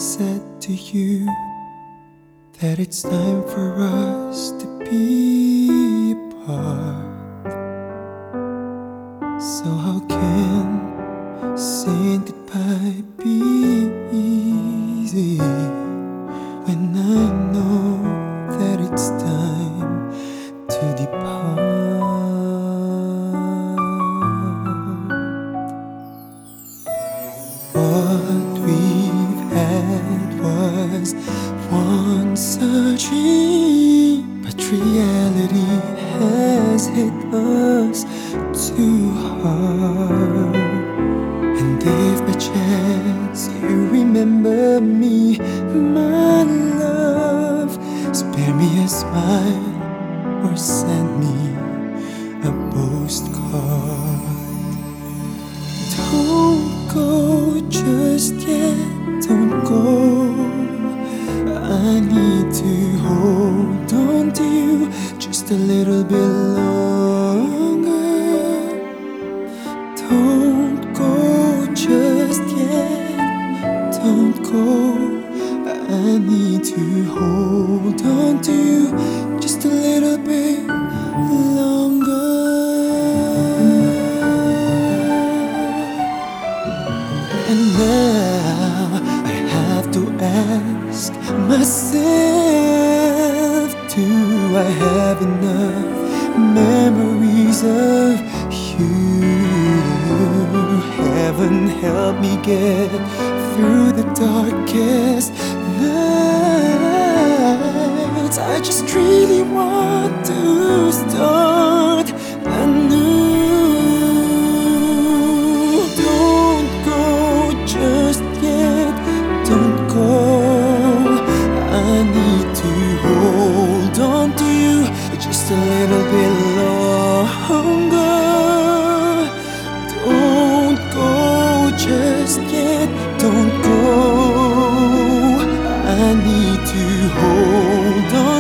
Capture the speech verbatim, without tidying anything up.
said to you that it's time for us to be apart. So how can saying goodbye be easy when I know that it's time to depart? What we've had was once a dream, but reality has hit us too hard. And if by chance you remember me, my love, spare me a smile or send me a postcard. Don't go just yet, don't go. I need to hold on to you just a little bit longer. Don't go just yet, don't go. I need to hold on to you just a little bit longer. And now I have to ask myself, do I have enough memories of you? Heaven help me get through the darkest nights. I just really want to start anew. Don't go just yet, don't go. I need to hold on to you just a little bit longer. Don't go just yet, don't go. I need to hold on